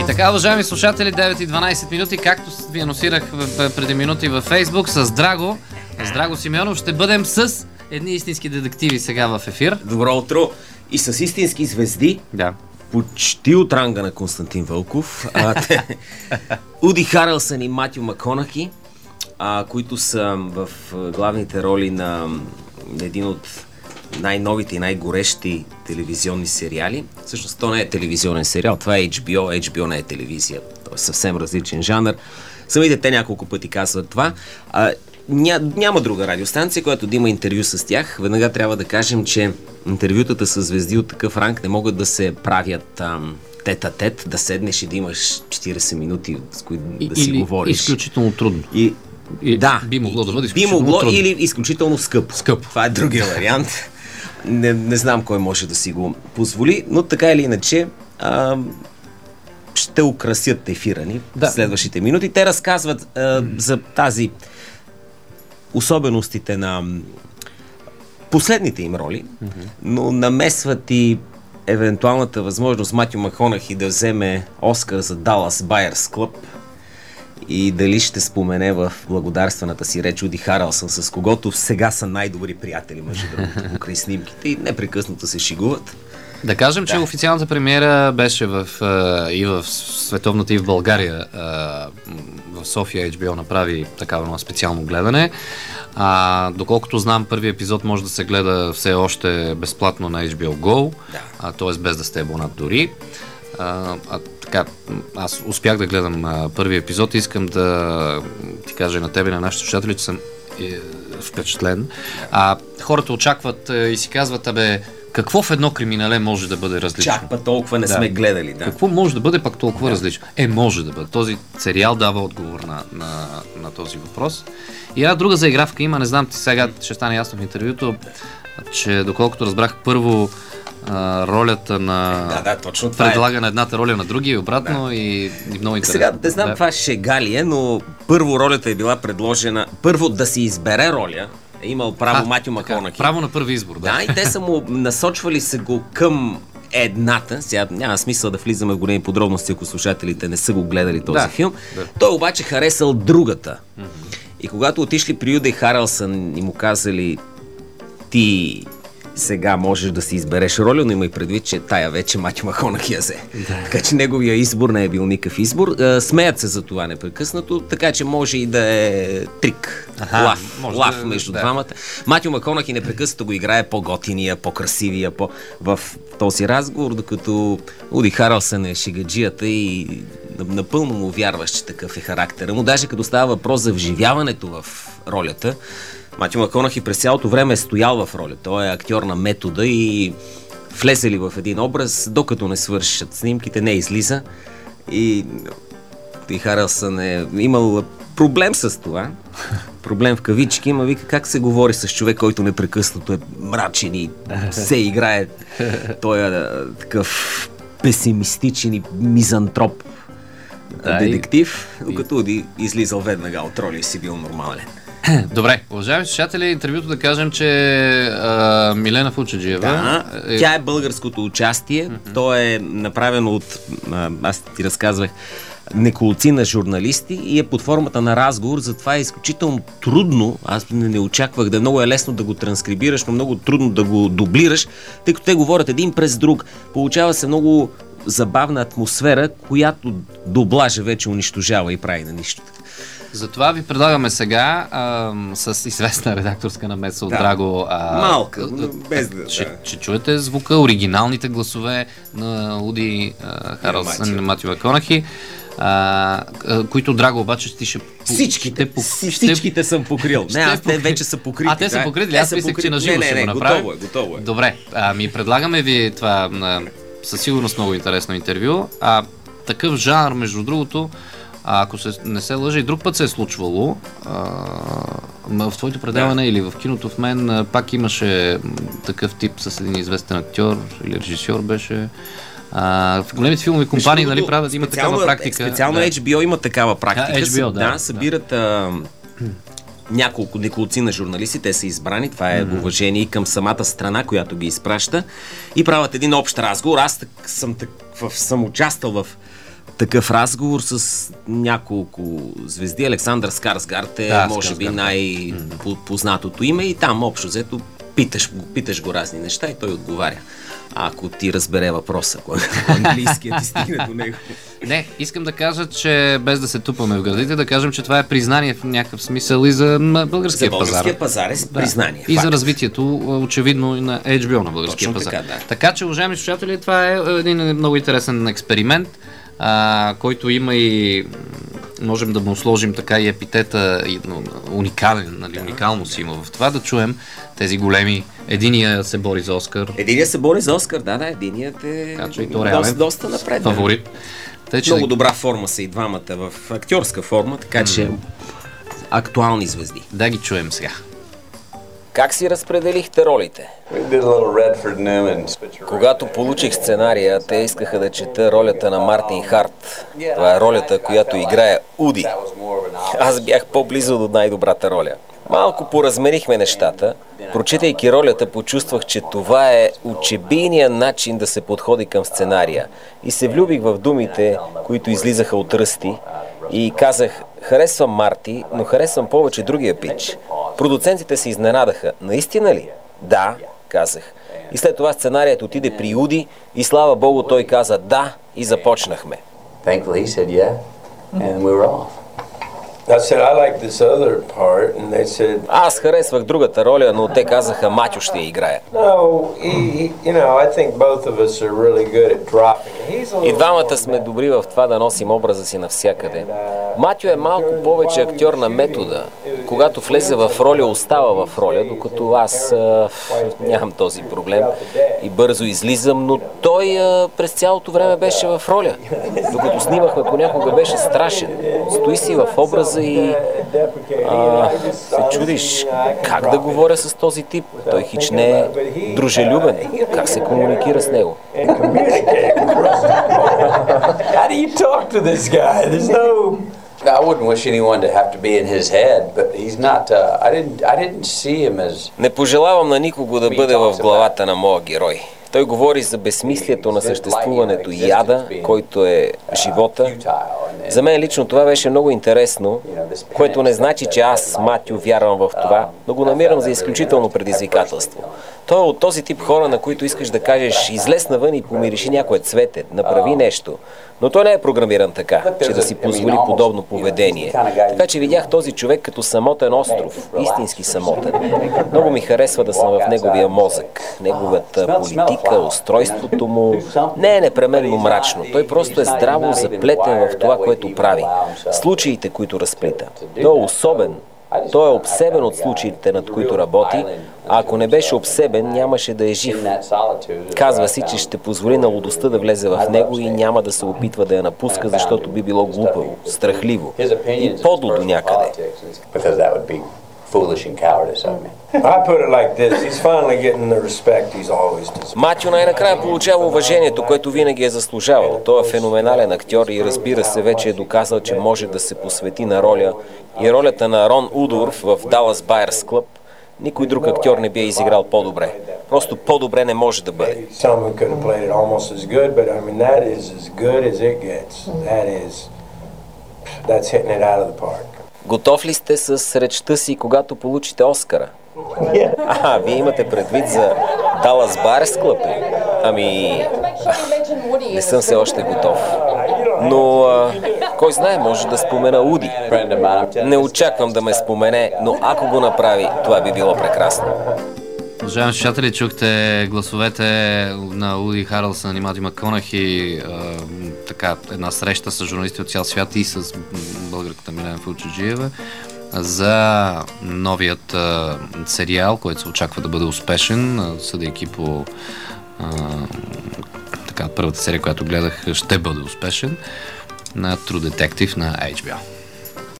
Така, уважаеми слушатели, 9 и 12 минути, както ви анонсирах преди минути във Фейсбук, с Драго Симеонов ще бъдем с едни истински детективи сега в ефир. Добро утро! И с истински звезди, да. Почти от ранга на Константин Вълков, Уди Харелсън и Матю Макконахи, които са в главните роли на един от най-новите и най-горещи телевизионни сериали. Всъщност то не е телевизионен сериал, това е HBO. HBO не е телевизия, то е съвсем различен жанр. Самите те няколко пъти казват това. Няма друга радиостанция, която да има интервю с тях. Веднага трябва да кажем, че интервютата с звезди от такъв ранг не могат да се правят тет-а-тет, да седнеш и да имаш 40 минути, с които да си говориш. Изключително трудно. Да, би могло да бъде изключително трудно. Или изключително скъпо. Това е другия вариант. Не знам кой може да си го позволи, но така или иначе ще украсят ефира ни в следващите минути. Те разказват за тази особеностите на последните им роли, но намесват и евентуалната възможност Матю Макконахи да вземе Оскар за Dallas Buyers Club и дали ще спомене в благодарствената си реч Уди Харелсън, с когото сега са най-добри приятели, между другото, покрай снимките, и непрекъснато се шегуват. Да кажем, че официалната премиера беше и в световната, и в България. В София HBO направи такава едно специално гледане. Доколкото знам, първият епизод може да се гледа все още безплатно на HBO Go, т.е. без да сте абонат дори. Така, аз успях да гледам първия епизод и искам да ти кажа на тебе и на нашите слушатели, че съм впечатлен. Хората очакват и си казват, какво в едно криминале може да бъде различно? Чак па толкова не сме гледали, да. Какво може да бъде пак толкова различно? Може да бъде. Този сериал дава отговор на този въпрос. И една друга заигравка има, не знам, ти сега ще стане ясно в интервюто, че доколкото разбрах, първо ролята на... точно това предлага на едната роля на другия и обратно, и много интересно. Сега не знам това шега ли е, но първо ролята е била предложена, първо да си избере роля, е имал право Матю Макконахи. Право на първи избор, да. И те са му насочвали се го към едната. Сега няма смисъл да влизаме в големи подробности, ако слушателите не са го гледали този филм. Да. Той обаче харесал другата. И когато отишли при Уди Харелсън и му казали, ти сега можеш да си избереш роля, но имай предвид, че тая вече Матю Макконахи я взе. Така че неговия избор не е бил никакъв избор. Смеят се за това непрекъснато, така че може и да е трик. Лав между двамата. Матю Макконахи непрекъснато го играе по-готиния, по-красивия, в този разговор, докато Уди Харелсън е шегаджията и напълно му вярваш, че такъв е характера му. Даже като става въпрос за вживяването в ролята, Матю Макконахи през цялото време е стоял в роля. Той е актьор на метода и влезе ли в един образ, докато не свършат снимките, не излиза. И Харелсън е имал проблем с това. Проблем в кавички, ама вика как се говори с човек, който непрекъснато е мрачен и се играе. Той е такъв песимистичен и мизантроп детектив, докато Уди излизал веднага от роля и си бил нормален. Добре, уважаеми слушатели, интервюто да кажем, че Милена Фучеджиева... Тя е българското участие. То е направено от, аз ти разказвах, неколцина журналисти и е под формата на разговор, затова е изключително трудно, аз не очаквах да е много лесно да го транскрибираш, но много трудно да го дублираш, тъй като те говорят един през друг. Получава се много забавна атмосфера, която дублажа вече унищожава и прави на нищо. Затова ви предлагаме сега с известна редакторска намеса от Драго. Малка, без ще чуете звука, оригиналните гласове на Уди Харелсън и на Матю Макконахи, които Драго обаче ще... Всичките съм покрил. Те вече са покрити. Те са покрити? Аз мислех, че на живо ще го направим. Готово е. Добре, предлагаме ви това със сигурност много интересно интервю. Такъв жанр, между другото, ако не се лъжа, и друг път се е случвало, в твоето предаване или в киното в мен пак имаше такъв тип с един известен актьор или режисьор беше. В големите филмови компании, нали, правят, има такава практика. Специално HBO има такава практика. HBO, събират неколци на журналисти, те са избрани, това е уважение и към самата страна, която ги изпраща, и правят един общ разговор. Аз съм участвал такъв разговор с няколко звезди. Александър Скарсгард е, може би, най-познатото име и там общо взето питаш го разни неща и той отговаря. Ако ти разбере въпроса, ако английският ти стигне до него. Не, искам да кажа, че без да се тупаме в гърдите, да кажем, че това е признание в някакъв смисъл и за българския пазар. За българския пазар е признание. И за развитието, очевидно, и на HBO на българския пазар. Така че, уважаеми слушатели, това е един много интересен експеримент, който има и можем да му сложим така и епитета уникален, нали, уникалност има в това, да чуем тези големи. Единия се бори за Оскар. Единият се бори за Оскар, да, единият е доста напред. Фаворит. Много добра форма са и двамата в актьорска форма, така че актуални звезди. Да ги чуем сега. Как си разпределихте ролите? Когато получих сценария, те искаха да чета ролята на Мартин Харт. Това е ролята, която играе Уди. Аз бях по-близо до най-добрата роля. Малко поразмерихме нещата. Прочитайки ролята, почувствах, че това е учебийният начин да се подходи към сценария. И се влюбих в думите, които излизаха от ръсти. И казах, харесвам Марти, но харесвам повече другия пич. Продуцентите се изненадаха. Наистина ли? Да, казах. И след това сценарият отиде при Уди и слава Богу той каза да и започнахме. Аз харесвах другата роля, но те казаха, Матю ще я играе. И двамата сме добри в това да носим образа си навсякъде. Матю е малко повече актьор на метода. Когато влезе в роля, остава в роля, докато аз нямам този проблем и бързо излизам, но той през цялото време беше в роля. Докато снимахме, понякога беше страшен. Стои си в образа и се чудиш как да говоря с този тип. Той хич не е дружелюбен. Как се комуникира с него? I wouldn't wish anyone to have to be in his head, but he's not. I didn't see him as. Не пожелавам на никого да бъде в главата на моя герой. Той говори за безсмислието на съществуването и ада, който е живота. За мен лично това беше много интересно, което не значи, че аз, Матю, вярвам в това, но го намирам за изключително предизвикателство. Той е от този тип хора, на които искаш да кажеш, излез навън и помириши някое цвете, направи нещо. Но той не е програмиран така, че да си позволи подобно поведение. Така че видях този човек като самотен остров, истински самотен. Много ми харесва да съм в неговия мозък. Неговата политика, устройството му не е непременно мрачно. Той просто е здраво заплетен в това, което прави. Случаите, които разплита. Той е особен. Той е обсебен от случаите, над които работи, а ако не беше обсебен, нямаше да е жив. Казва си, че ще позволи на лудостта да влезе в него и няма да се опитва да я напуска, защото би било глупаво, страхливо и подло до някъде. Матю най-накрая получава уважението, което винаги е заслужавал. Той е феноменален актьор и разбира се, вече е доказал, че може да се посвети на роля. И ролята на Рон Удорф в Dallas Buyers Club никой друг актьор не би изиграл по-добре. Просто по-добре не може да бъде. Готов ли сте с речта си, когато получите Оскара? Вие имате предвид за Dallas Buyers Club? Не съм все още готов. Но, кой знае, може да спомена Уди. Не очаквам да ме спомене, но ако го направи, това би било прекрасно. Уважаеми слушатели, чухте гласовете на Уди Харелсън и Матю МакКонахи, така една среща с журналисти от цял свят и с българката Милена Филчеджиева за новият сериал, който се очаква да бъде успешен, съдейки по първата серия, която гледах, ще бъде успешен, на True Detective на HBO.